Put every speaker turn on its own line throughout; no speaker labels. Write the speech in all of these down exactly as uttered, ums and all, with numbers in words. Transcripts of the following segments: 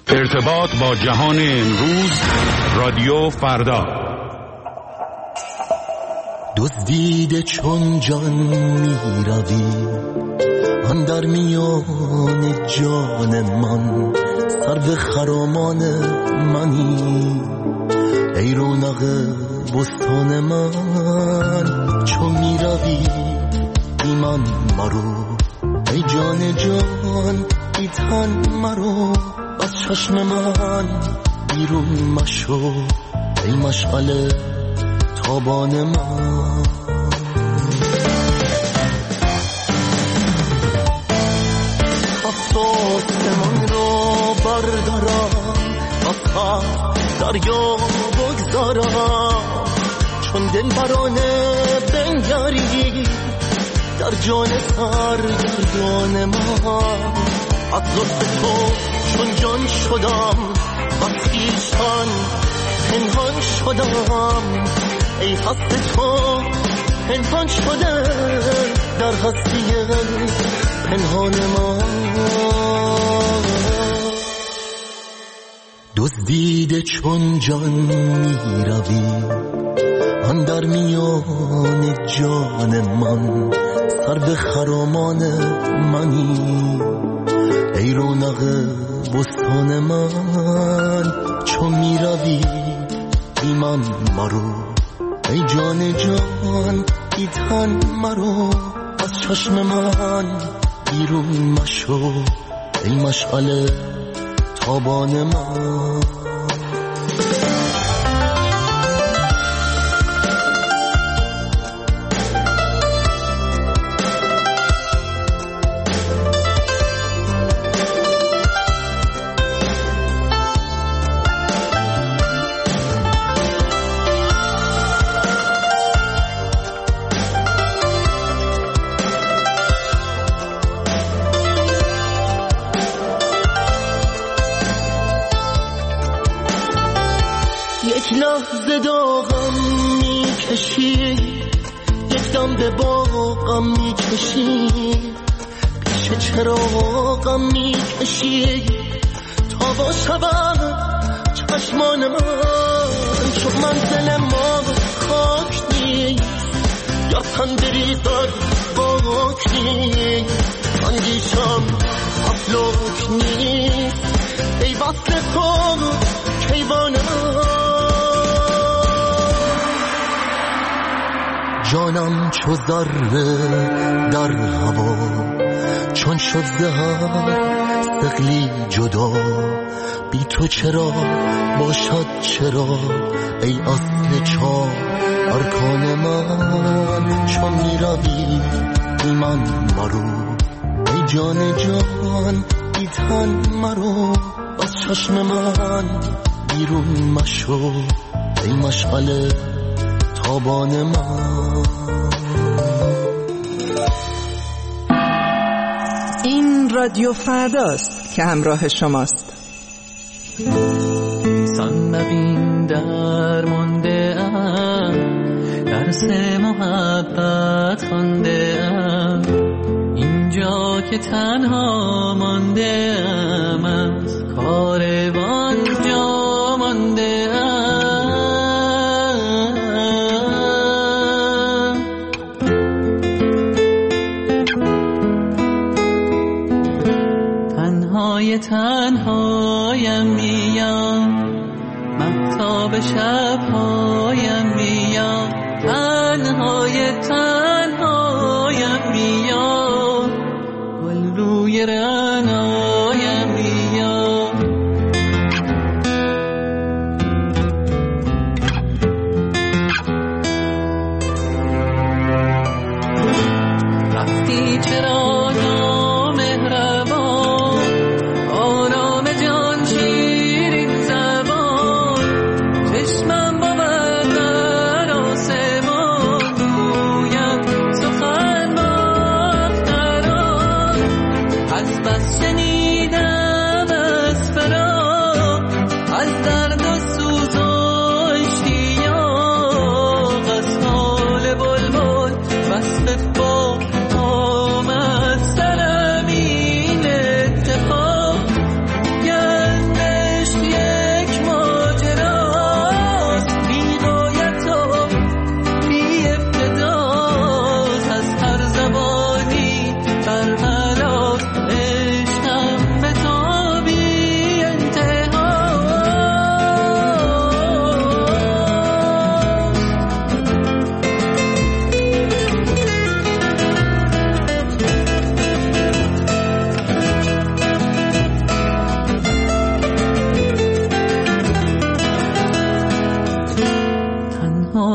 ارتباط با جهان امروز، رادیو فردا.
دزدیده چون جان می روی، آن در میان جان من، سرو خرامان منی، ای رونق بستان من. چون می روی بی من مرو، ای جان جان بی تن مرو، از چشم من بیرون مشو، ای مشعل تابان من. افسوس من رو بردارم، از خط دریا بگذارم، چون دل برانه بنگری در جان سرگردان من. از لطف تو چون جان شدم، از خویشتن پنهان شدم، ای هست تو پنهان شده در هستی پنهان من. دزدیده چون جان می روی، آن در میان جان من، سرو خرامان منی، ای رونق بستان من. چون می روی بی من مرو، ای جان جان بی تن مرو، از چشم من بیرون مشو، ای مشعل تابان من. یک لحظه داغم میکشی، یک دم به باغم میکشی، پیش چراغم میکشی، تا با شبم چشمان من، چون منزل ما خاک نیست، یا تن بریزد باک نیست، اندیشم افلاک نیست، ای وصل تو کیوان من. جانم چو ذره در هوا، چون شد زهر ثقلی جدا، بی تو چرا باشد چرا، ای اصل چار ارکان من. چون می روی بی من مرو، ای جان جان بی تن مرو، از چشم من بیرون مشو، ای مشعل تابان من.
این رادیو فرداست که همراه شماست.
سان نبین در مانده ام، درس محبت خوانده ام، اینجا که تنها مانده ام، از کاروان جا مانده ام. تنهای تنهایم میام، مهتاب شبهایم میام، تنهای تنهایم میام، گل روی رعنایم میام. رفتی چرا نامهربان، آرام جان شیرین زبان، چشمم با من در آسمان، گویم سخن با اختران، از بس شنید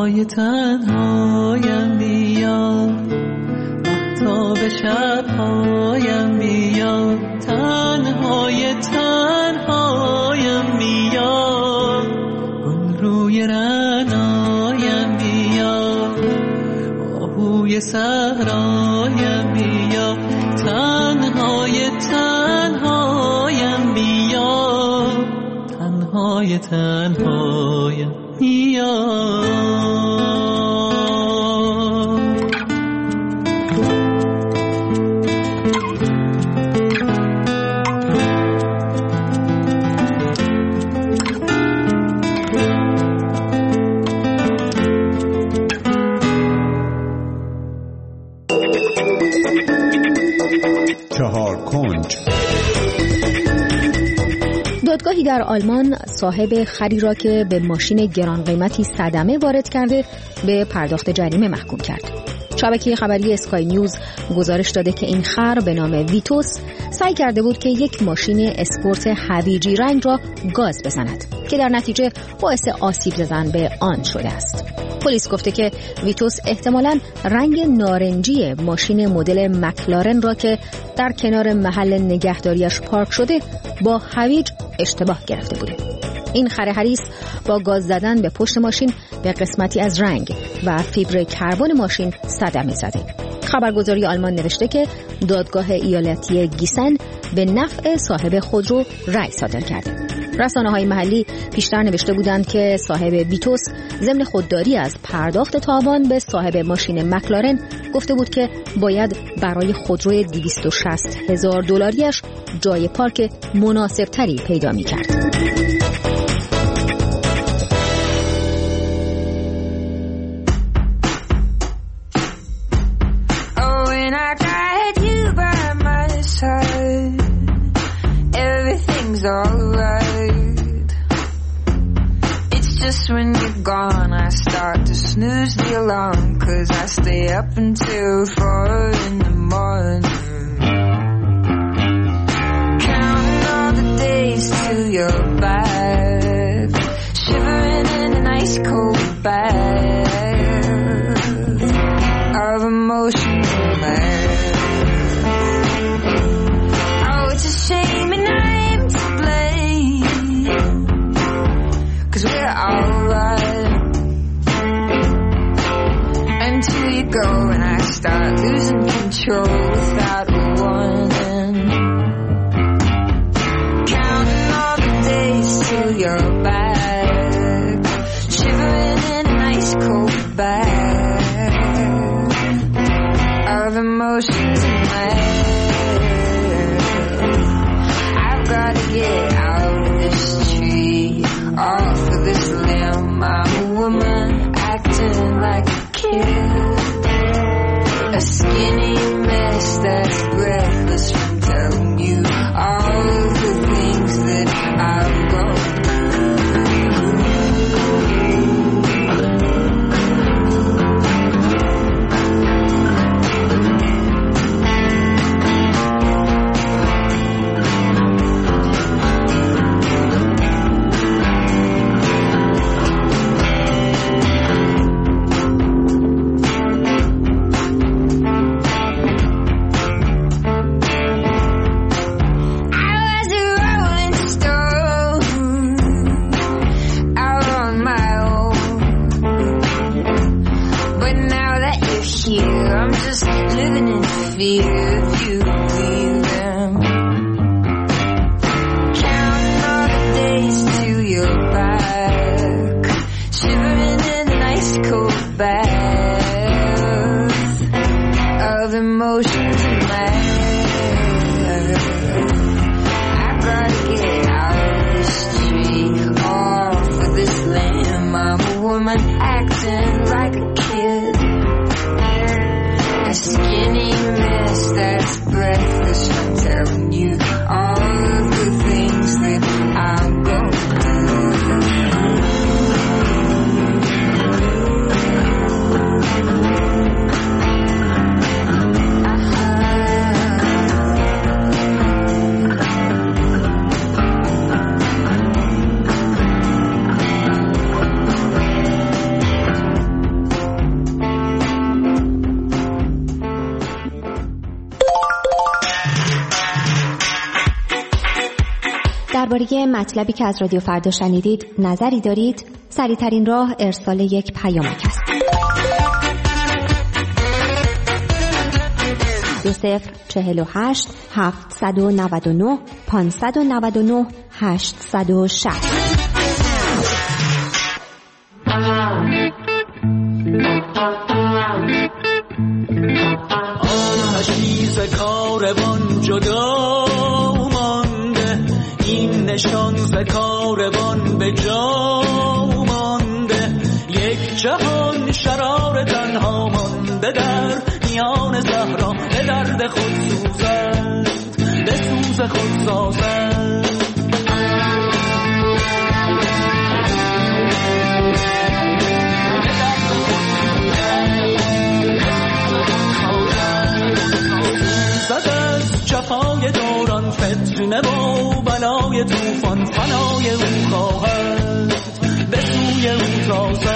تنهای تنهایم بیا، مهتاب شبهایم بیا، تنهای تنهایم بیا، گل روی رعنایم بیا، آهوی صحرایم بیا، تنهای تنهایم بیا، تنهای تنهایم بیا.
چهار کنج.
دادگاهی در آلمان صاحب خری را که به ماشین گران قیمتی صدمه وارد کرده به پرداخت جریمه محکوم کرد. شبکه خبری اسکای نیوز گزارش داده که این خر به نام ویتوس سعی کرده بود که یک ماشین اسپورت هویجی رنگ را گاز بزند که در نتیجه باعث آسیب زدن به آن شده است. پلیس گفته که ویتوس احتمالاً رنگ نارنجی ماشین مدل مکلارن را که در کنار محل نگهداریش پارک شده با هویج اشتباه گرفته بوده. این خر حریص با گاز زدن به پشت ماشین به قسمتی از رنگ و فیبر کربن ماشین صدمه زده. خبرگزاری آلمان نوشته که دادگاه ایالتی گیسن به نفع صاحب خودرو رأی صادر کرده. رسانه‌های محلی پیشتر نوشته بودند که صاحب ویتوس ضمن خودداری از پرداخت تاوان به صاحب ماشین مکلارن گفته بود که باید برای خودروی دویست و شصت هزار دلاریش جای پارک مناسبتری پیدا می‌کرد.
When you're gone, I start to snooze the alarm, 'cause I stay up until four in the morning, counting all the days till you're back, shivering in an ice cold bath of emotions and laughs. Oh, it's a shame and I'm to blame, 'cause we're alright until you go and I start losing control without a warning, counting all the days till you're back, shivering in an ice cold bath of emotions and laughs. I've gotta get out of this tree, off of this limb. I'm a woman acting like a kid, a skinny mess that's breathless from telling you all the things that I've gone
درباره مطلبی که از رادیو فردا شنیدید نظری دارید؟ سریع‌ترین راه ارسال یک پیامک است. دو صفر چهل و هشت هفتصد و نود و نه پانصد و نود و نه هشتصد و شصت.
آتشیز کاروان جدا مانده، این نشان ز کاروان به جا مانده. یک جهان شرار تنها مانده در میان صحرا، به درد خود سوزد به سوز خود سازد. سوزد از جفای دوران، فتنه و بلای توفان، فنای او خواهد به سوی او تازد.